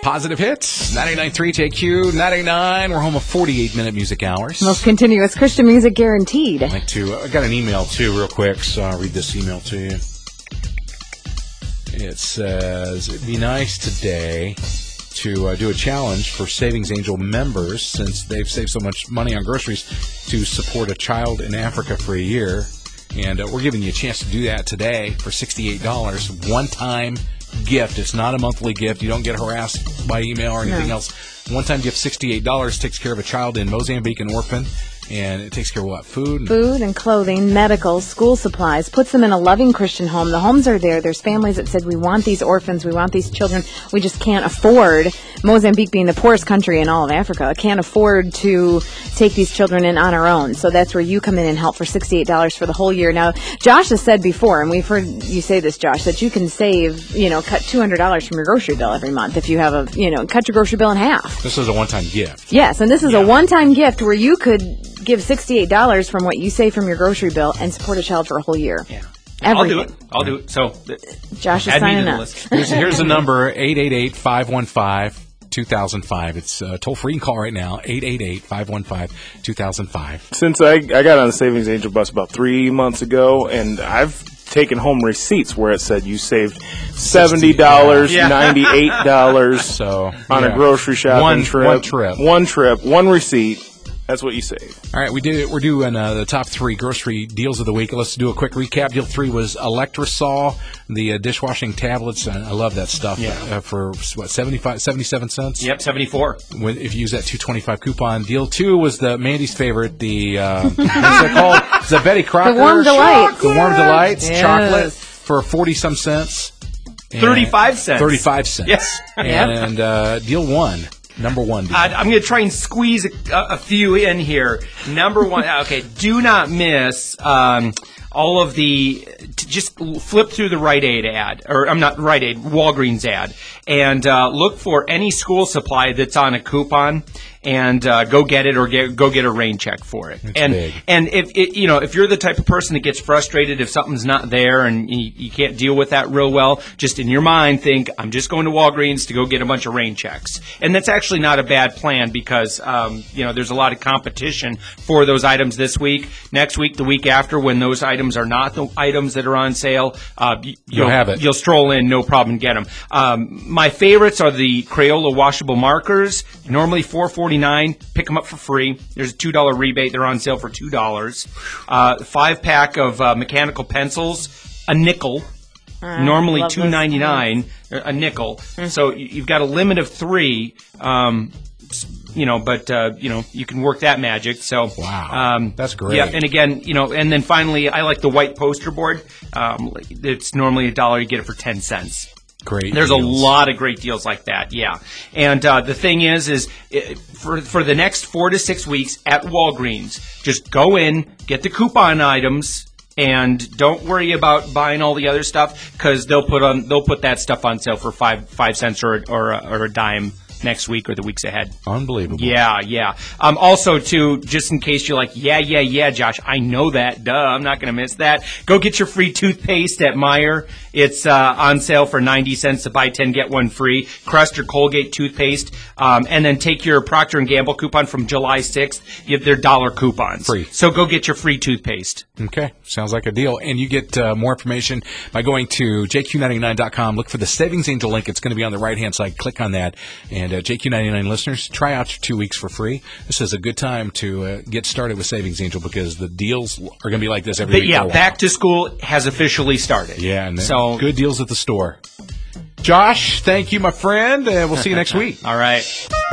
Positive Hits, 99.3 JQ, 99. We're home of 48-minute music hours. Most continuous Christian music guaranteed. I got an email, too, real quick, so I'll read this email to you. It says, it'd be nice today to do a challenge for Savings Angel members, since they've saved so much money on groceries, to support a child in Africa for a year. And we're giving you a chance to do that today for $68. One-time gift. It's not a monthly gift. You don't get harassed by email or anything else. One-time gift, $68, takes care of a child in Mozambique, an orphan. And it takes care of what? Food and clothing, medical, school supplies, puts them in a loving Christian home. The homes are there. There's families that said, we want these orphans, we want these children. We just can't afford, Mozambique being the poorest country in all of Africa, can't afford to take these children in on our own. So that's where you come in and help for $68 for the whole year. Now, Josh has said before, and we've heard you say this, Josh, that you can save, cut $200 from your grocery bill every month if you have cut your grocery bill in half. This is a one-time gift. Yes, and this is a one-time gift where you could give $68 from what you save from your grocery bill and support a child for a whole year. Yeah. Everything. I'll do it. So Josh is signing up. Here's the number, 888-515-2005. It's toll-free. You can call right now, 888-515-2005. Since I got on the Savings Angel bus about 3 months ago, and I've taken home receipts where it said you saved $70, $98 on a grocery shopping trip. One trip, one receipt. That's what you save. All right, we're doing the top 3 grocery deals of the week. Let's do a quick recap. Deal 3 was Electrosol, the dishwashing tablets. I love that stuff. For what, 77 cents? Yep, 74. If you use that $2.25 coupon. Deal 2 was Mandy's favorite, the what's it called? Is that Betty Crocker? The Warm Delights. The Warm Delights chocolate Yes. for 40-some cents. 35 cents. 35 cents. Yes. And deal 1. Number 1. I'm going to try and squeeze a few in here. Number 1, okay, do not miss all of the, just flip through the Rite Aid ad, or I'm not Rite Aid, Walgreens ad, and look for any school supply that's on a coupon, and go get it, or go get a rain check for it. That's big. And if you're the type of person that gets frustrated if something's not there and you can't deal with that real well, just in your mind think, I'm just going to Walgreens to go get a bunch of rain checks. And that's actually not a bad plan, because there's a lot of competition for those items this week. Next week, the week after, when those items are not the items that are on sale, you'll have it. You'll stroll in, no problem, get them. My favorites are the Crayola washable markers, normally $4.49. Pick them up for free. There's a $2 rebate. They're on sale for $2. 5-pack of mechanical pencils, a nickel. Normally $2.99, a nickel. So you've got a limit of 3. But you can work that magic. So wow, that's great. Yeah, and again, and then finally, I like the white poster board. It's normally $1. You get it for 10 cents. Great. There's deals. a lot of great deals like that, yeah. And the thing is for the next 4 to 6 weeks at Walgreens, just go in, get the coupon items, and don't worry about buying all the other stuff, because they'll put that stuff on sale for 5 cents or a dime next week or the weeks ahead. Unbelievable. Yeah. Also, too, just in case you're like, yeah, Josh, I know that. Duh, I'm not going to miss that. Go get your free toothpaste at Meijer. It's on sale for 90 cents to buy 10, get 1 free. Crest or Colgate toothpaste. And then take your Procter & Gamble coupon from July 6th. You have their $1 coupons. Free. So go get your free toothpaste. Okay. Sounds like a deal. And you get more information by going to jq99.com. Look for the Savings Angel link. It's going to be on the right-hand side. Click on that. And JQ99 listeners, try out your 2 weeks for free. This is a good time to get started with Savings Angel, because the deals are going to be like this every week. Yeah, back to school has officially started. Yeah, and good deals at the store. Josh, thank you, my friend. We'll see you next week. All right.